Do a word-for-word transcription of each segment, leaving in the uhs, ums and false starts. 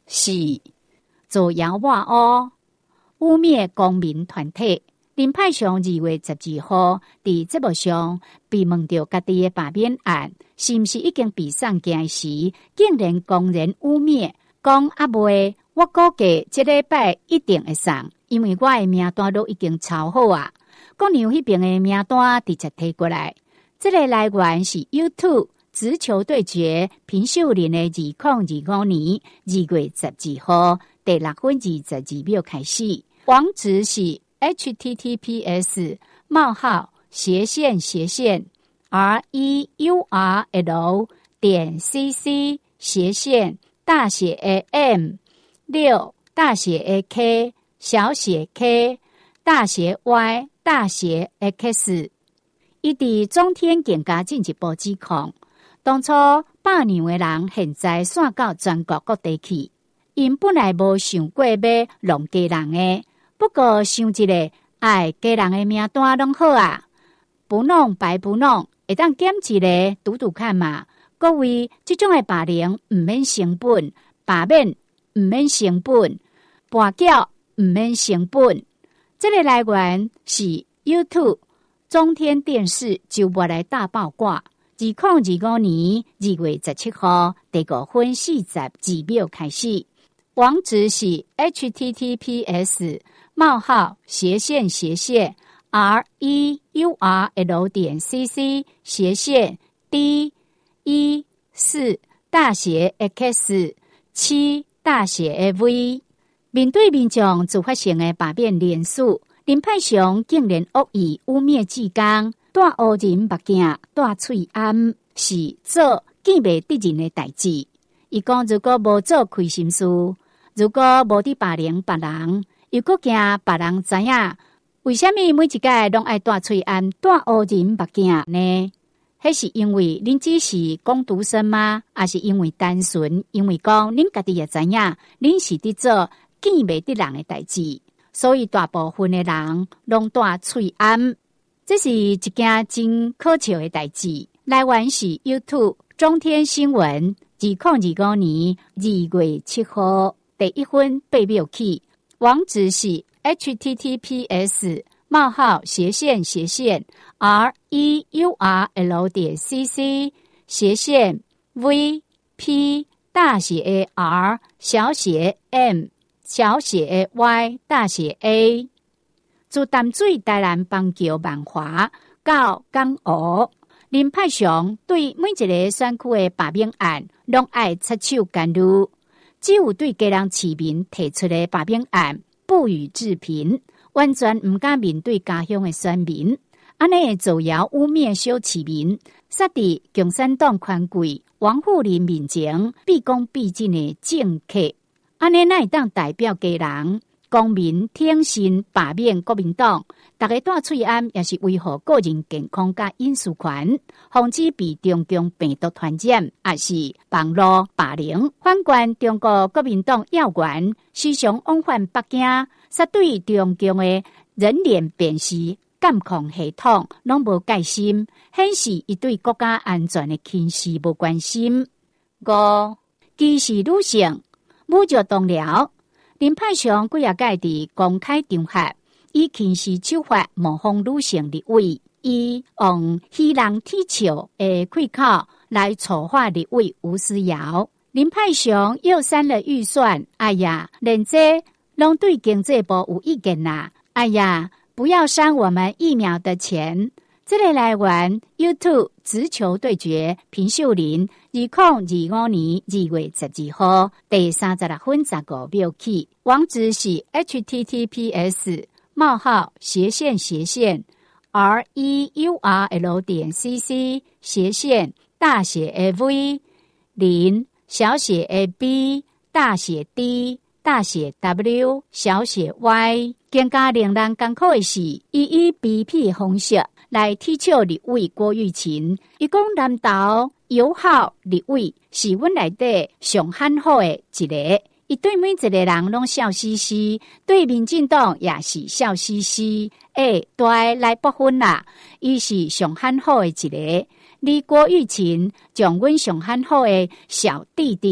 是造谣抹黑、污蔑公民团体。林派雄二月十二號佇節目上被問到家己的罷免案是毋是已經被送件時，竟然公然污蔑，講啊袂，我估計這禮拜一定會送，因為我的名單都已經抄好啊。國牛迄邊的名單直接提過來，這個來源是 YouTube 直球對決平秀琳的二零二五年二月十二號第六分二十二秒開始，網址是H T T P S 冒號斜線斜線 R E U R L 點 C C 斜線大寫 A M 六大寫 A K 小寫 K 大寫 Y 大寫 X。 伊佇中天更加進一步指控，當初罷娘的人現在散到全國各地去，因本來無想過要弄家人的，不過想一個，哎，家人的名單攏好啊，不弄白不弄，會當檢一個讀讀看嘛。各位，這種的罷娘唔免成本，罷免唔免成本，跋筊唔免成本。這個來源是 YouTube 中天電視周末來大爆掛，二零二五年二月十七號第五分四十二秒開始，網址是 H T T P S 冒號斜線斜線 R E U R L 點 C C 斜線 D 一四大寫 X 七大寫 V。 面對民眾自發性的罷免連署，林派雄竟然惡意污蔑志剛，戴烏人目鏡戴喙暗，是做見未得人的代志。伊講如果無做虧心事，如果無佇罷免別人，又閣驚別人知影，為什麼每一屆攏愛戴喙暗、戴烏人目鏡呢？迄是因為恁只是工讀生嗎？還是因為單純因為講恁家己也知影，恁是佇做見袂得人的代志，所以大部分的人攏戴喙暗。這是一件真可笑的代志。來源是 YouTube 中天新聞二零二五年二月七號第一分八秒起，網址是 H T T P S 冒號斜線斜線 R E U R L 點 C C 斜線 V P 大寫 A R 小寫 M 小寫 A Y 大寫 A。 自淡水台南邦橋萬華到港澳，林派雄對每一個選區的罷免案攏愛出手干預，只有對家人市民提出的罷免案不予置評，完全唔敢面對家鄉的選民，安尼造謠污蔑小市民，殺佇共產黨權貴王富林面前畢恭畢敬的政客，安尼哪會當代表家人公民挺身罷免國民黨？大家戴喙暗也是維護個人健康甲隱私權，防止被中共病毒傳染，也是網絡霸凌。反觀中國國民黨要員時常往返北京，殺對中共的人臉辨識監控系統攏無戒心，顯示伊對國家安全的輕視無關心。五、歧視女性，侮辱同僚。林派雄幾啊屆佇公開場合以輕視手法模仿女性立委，以用戲人踢球的氣口來醜化立委吳思瑤。林派雄又刪了預算，哎呀，連這攏對經濟部有意見啦！哎呀，不要刪我們疫苗的錢。這個來源 YouTube 直球對決平秀琳二零二五年二月十二號第三十六分十五秒起，網址是 H T T P S 冒號斜線斜線 R E U R L 點 C C 斜線大寫 A V 零小寫 A B 大寫 D 大寫 W 小寫 Y。更加令人艱苦的是，伊以卑鄙的方式來踢笑立委郭玉琴，伊講南投友好立委是阮內底上罕好的一個，伊對每一個人攏笑嘻嘻，對民進黨也是笑嘻嘻，誒，對來不分啦，伊是上罕好的一個。你郭玉琴將阮上罕好的小弟弟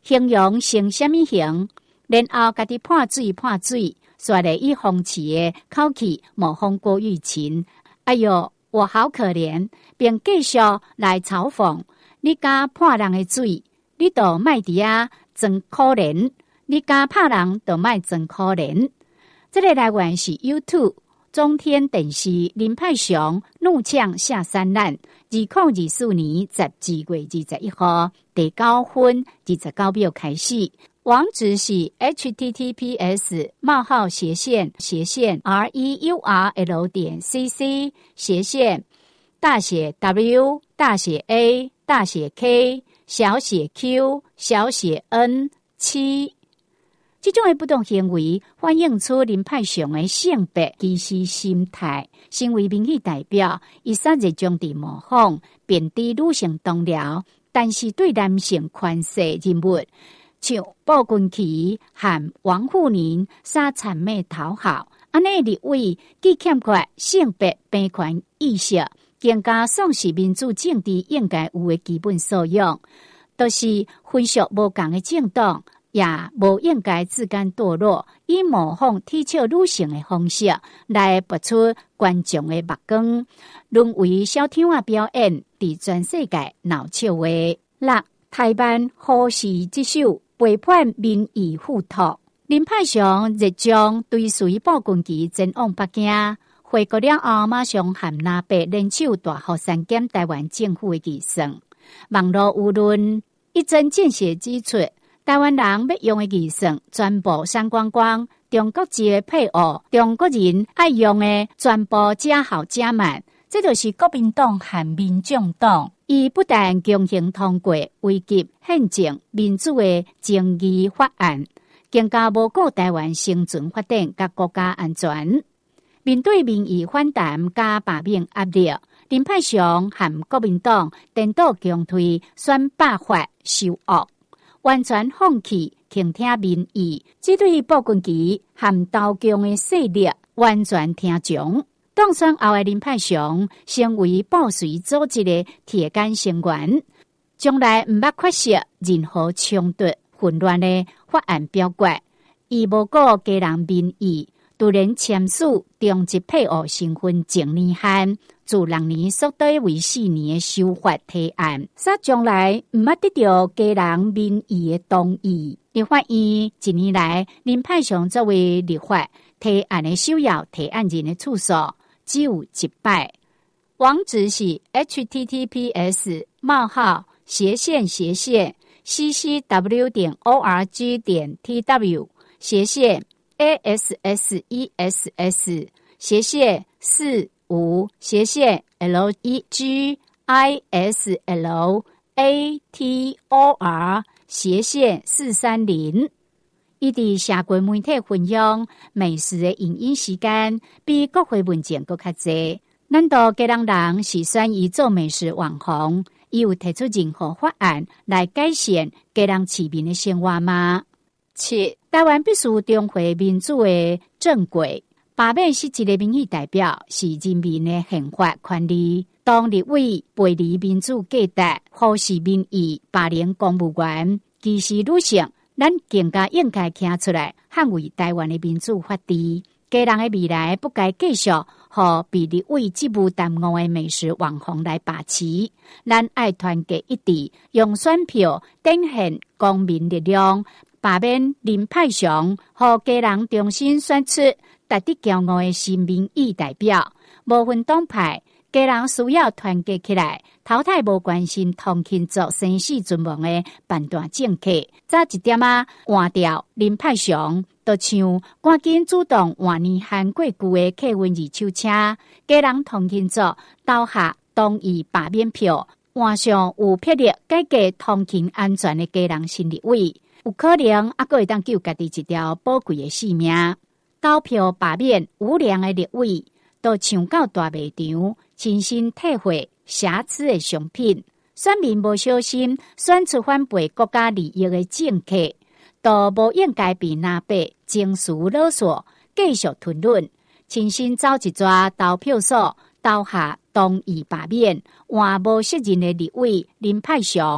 形容成什么形，然后家己判水判水，说了以风趣的口气模仿郭玉琴。哎呦，我好可怜，并继续来嘲讽：你敢判人的水，你就卖伫啊真可怜；你敢拍人，就卖真可怜。这个来源是 YouTube 中天电视林派雄怒呛下三滥，二零二四年十二月二十一号第九分二十九秒开始。网址是 h t t p s 冒号斜线斜线 r e u r l 点 c c 斜线大写 W 大写 A 大写 K 小写 Q 小写 N 七。这种的不同行为反映出林派雄的性别歧视心态，身为民意代表，伊三日将地模仿贬低女性同僚，但是对男性权势人物像鲍君琪和王沪宁撒谄媚讨好，安尼立委既欠缺性别平权意识，更加丧失民主政治应该有的基本素养，都是分属无同的政党，也无应该自甘堕落，以模仿踢笑女性的方式来博出观众的目光，沦为小丑仔表演，伫全世界闹笑话。六台湾好事之首。背叛民意付托，林派雄日将追随鲍君琪前往北京，回国了后马上和那伯联手大幅删减台湾政府的预算。网络舆论一针见血指出，台湾人要用的预算全部删光光，中国籍的配偶、中国人爱用的全部加好加满，这就是国民党和民众党。伊不但强行通过危及宪政民主的正义法案，更加无顾台湾生存发展甲国家安全。面对民意反弹加罢免压力，林派雄和国民党颠倒强推选罢法修恶，完全放弃倾听民意，只对鲍君琪和投共的势力完全听从。当选后的林派雄成为保随组织的铁杆成员，将来唔捌缺席任何冲突混乱的法案表决，伊无顾家人民意，突然签署中籍配偶身份证年限自六年缩短为四年的修法提案，煞将来唔捌得到家人民意的同意。立法院一年来，林派雄作为立法提案的首要提案人的次数只有一摆。网址是 h t t p s 冒号斜线斜线 c c w 点 o r g 点 t w 斜线 a s s e s s 斜线四五斜线 l e g i s l a t o r 斜线四三零。伊伫社群媒体分享美食的影音时间比国会文件更较侪。难道家人人是选伊做美食网红？伊有提出任何法案来改善家人市民的生活吗？七，台湾必须重回民主的正轨。罢免是一个民意代表，是人民的宪法权利。当立委背离民主价值，忽视民意，霸凌公务员，歧视女性，咱更加应该站出来捍卫台湾的民主法治。家人的未来不该继续和被立委职务耽误的美食网红来把持。咱爱团结一致，用选票展现公民力量，罢免林派雄，和家人重新选出值得骄傲的新民意代表。无分党派，家人需要团结起来，淘汰无关心通勤族生死存亡的判断政客。早一点啊，换掉林派雄，就像赶紧主动换年限过旧的客运二手车，家人通勤族投下同意罢免票，换上有魄力改革通勤安全的家人新立委，有可能还阁会当救家己一条宝贵的性命。投票罢免无良的立委，都抢到大卖场，亲身体会瑕疵的商品。选民无小心选出反背国家利益的政客，都无应该被拿白情绪勒索，继续吞论。亲身走一抓投票所，投下同意罢免，换无适任的立委林派雄，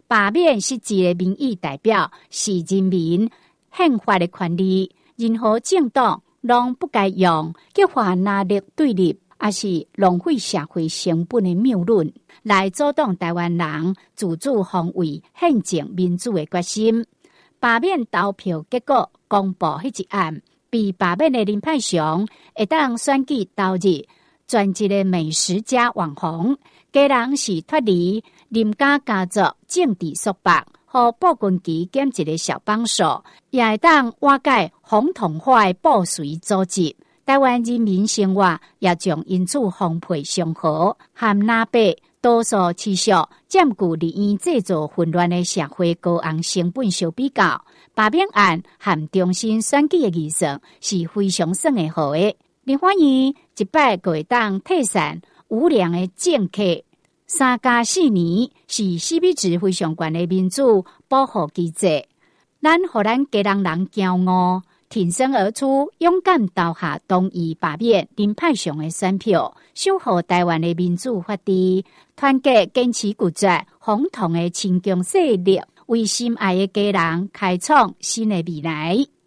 罢免实际的民意代表是人民宪法的权利，任何政党拢不该用激化压力对立，也是浪费社会成本的谬论，来阻挡台湾人自主防卫宪政民主的决心。罢免投票结果公布迄一暗，被罢免的林派雄会当选举当日，专职的美食家网红，家人是脱离林家家族政治束缚，和布军旗兼一个小帮手，也会当瓦解红统化的布随组织。台湾人民生活也将因此丰沛祥和，和南北多数持续占据利益制造混乱的社会高昂成本相比较，罢免案和重新选举的议程是非常算的好的。林欢迎一摆各会当退散无良的政客，三加四年是 C P 值非常高的民主保护机制，咱互咱家人人骄傲，挺身而出，勇敢投下同意罢免林派雄的选票，守护台湾的民主法治，团结坚持固执红统的亲共势力，为心爱的家人开创新的未来。